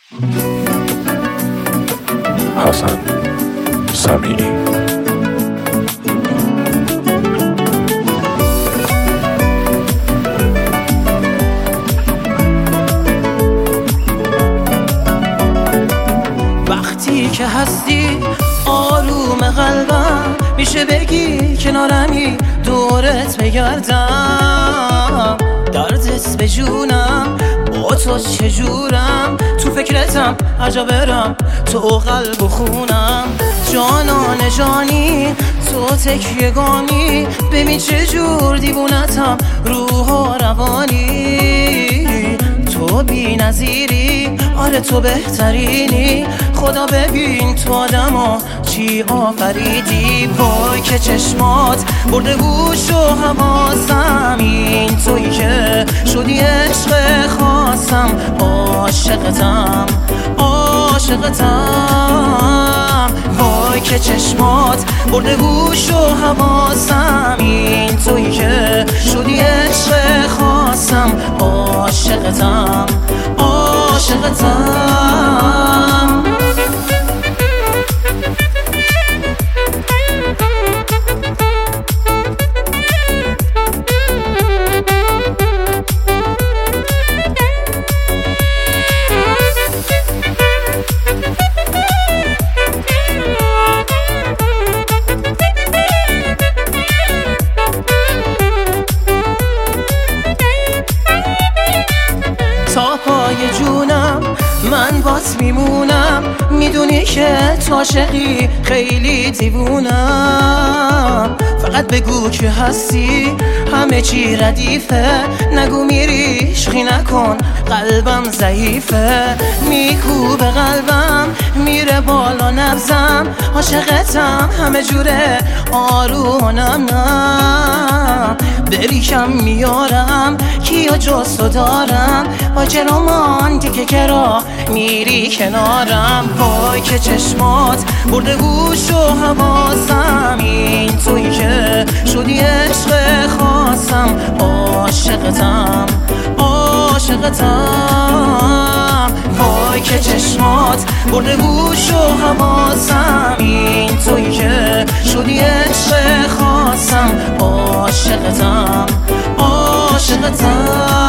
حسن سمیعی. وقتی که هستی آروم قلبم، میشه بگی کنارمی دورت بگردم. دردت به جونم، با تو چجورم، تو فکرتم عجبرم، تو قلب و خونم. جانان جانی تو تکیه‌گامی، ببین چجور دیوونتم روح و روانی. تو بی نظیری، آره تو بهترینی، خدا ببین تو آدمو چی آفریدی. وای که چشمات برده گوش و حواسم، این تویی که شدی عشق خاصم. عاشقتم عاشقتم، وای که چشمات برده گوش و حواسم، این تویی که شدی عشق خاصم. عاشقتم عاشقتم. تا پای جونم من بات میمونم، میدونی که تو عاشقی خیلی دیوونم. فقط بگو که هستی همه چی ردیفه، نگو میری عشقی نکن قلبم ضعیفه. میکوبه قلبم میره بالا نبضم، عاشقتم همه جوره آرومانم. نه بریکم میارم کیا جستو دارم، با چه رومانتیکه که را میری کنارم. وای که چشمات برده گوش و حواسم، این تویی که شدی عشق خاصم. عاشقتم عاشقتم، وای که چشمات برده گوش و حواسم، این تویی که شدی عشق خاصم. عاشقتم عاشقتم.